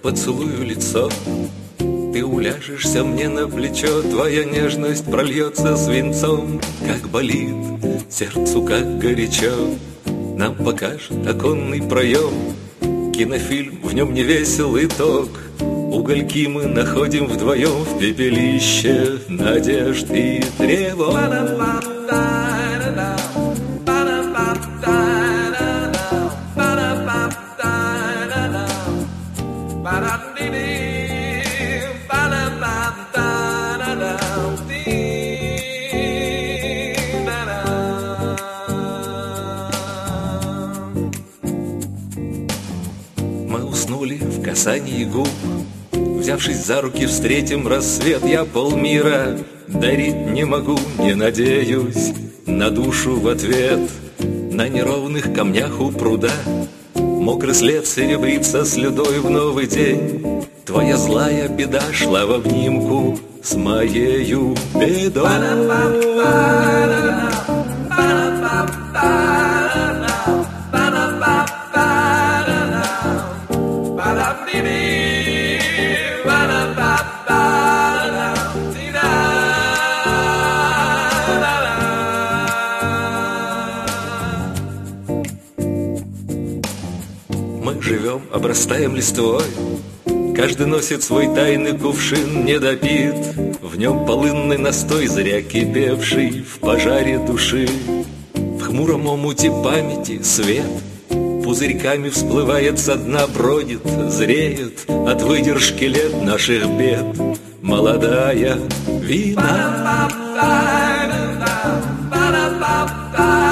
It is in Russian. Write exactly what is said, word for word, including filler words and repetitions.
поцелую лицо. Ты уляжешься мне на плечо, твоя нежность прольется свинцом. Как болит сердцу, как горячо, нам покажет оконный проем. Кинофильм, в нем невеселый ток, угольки мы находим вдвоем в пепелище надежд и тревог. Мы уснули в касании губ, взявшись за руки, встретим рассвет. Я полмира дарить не могу, не надеюсь на душу в ответ. На неровных камнях у пруда мокрый след серебрится слюдой в новый день. Твоя злая беда шла в обнимку с моею бедой. Мы живем, обрастаем листвой, каждый носит свой тайный кувшин недопит. В нем полынный настой, зря кипевший в пожаре души. В хмуром омуте памяти свет пузырьками всплывает со дна, бродит, зреет от выдержки лет наших бед молодая вина.